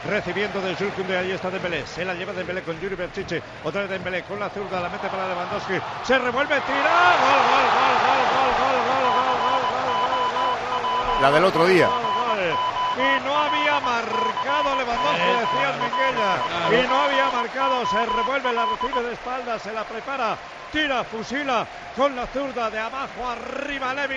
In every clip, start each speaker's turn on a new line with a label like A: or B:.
A: recibiendo del Zulcum, ahí está Dembélé, se la lleva Dembélé con Yuri Berchiche, otra vez Dembélé con la zurda, la mete para Lewandowski, se revuelve, tira,
B: la del otro día.
A: Y no había marcado Lewandowski, decía Minguella, y no había marcado, se revuelve, la recibe de espaldas, se la prepara, tira, fusila con la zurda de abajo arriba, Levi,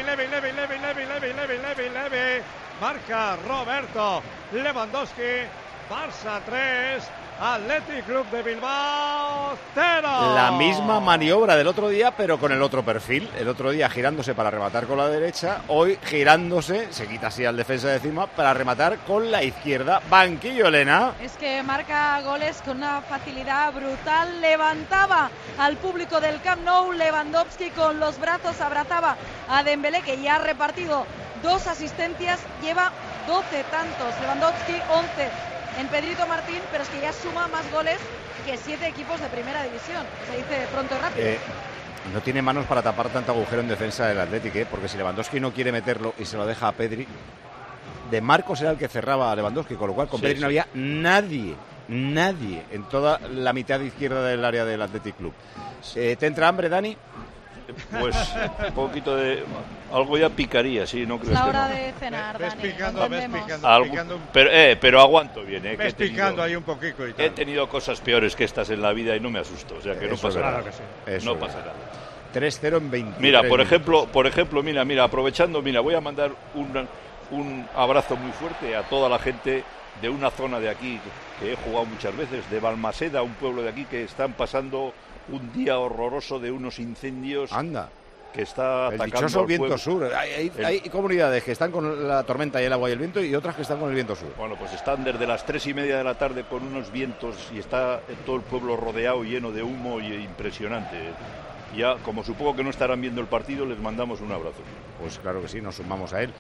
A: marca Roberto Lewandowski. Barça 3, Athletic Club de Bilbao 0.
B: La misma maniobra del otro día, pero con el otro perfil. El otro día girándose para rematar con la derecha, hoy girándose, se quita así al defensa de encima, para rematar con la izquierda. Banquillo, Elena.
C: Es que marca goles con una facilidad brutal. Levantaba al público del Camp Nou. Lewandowski con los brazos abrazaba a Dembélé, que ya ha repartido 2 asistencias, lleva 12 tantos. Lewandowski 11 en Pedrito Martín, pero es que ya suma más goles que 7 equipos de primera división. Se dice pronto y rápido.
B: No tiene manos para tapar tanto agujero en defensa del Athletic, porque si Lewandowski no quiere meterlo y se lo deja a Pedri, De Marcos era el que cerraba a Lewandowski, con lo cual con Pedri no había nadie en toda la mitad izquierda del área del Athletic Club. ¿Te entra hambre, Dani?
D: Pues un poquito de... algo ya picaría, sí, no creo que
C: es la hora
D: no.
C: de cenar,
A: ves
C: Dani.
A: picando,
D: Picando pero aguanto bien,
A: ves picando ahí un poquito y tal.
D: He tenido cosas peores que estas en la vida y no me asusto, o sea que no pasa nada.
A: Claro que sí.
D: No pasa nada.
B: 3-0 en 23.
D: Mira, por ejemplo, mira, aprovechando, voy a mandar un abrazo muy fuerte a toda la gente de una zona de aquí que he jugado muchas veces, de Balmaseda, un pueblo de aquí que están pasando un día horroroso de unos incendios.
B: Anda.
D: Que está
B: el
D: atacando
B: dichoso
D: al
B: viento
D: pueblo.
B: sur. Hay comunidades que están con la tormenta y el agua y el viento, y otras que están con el viento sur.
D: Bueno, pues están desde las 3:30 de la tarde con unos vientos y está todo el pueblo rodeado, lleno de humo y impresionante. Ya, como supongo que no estarán viendo el partido, les mandamos un abrazo.
B: Pues claro que sí, nos sumamos a él.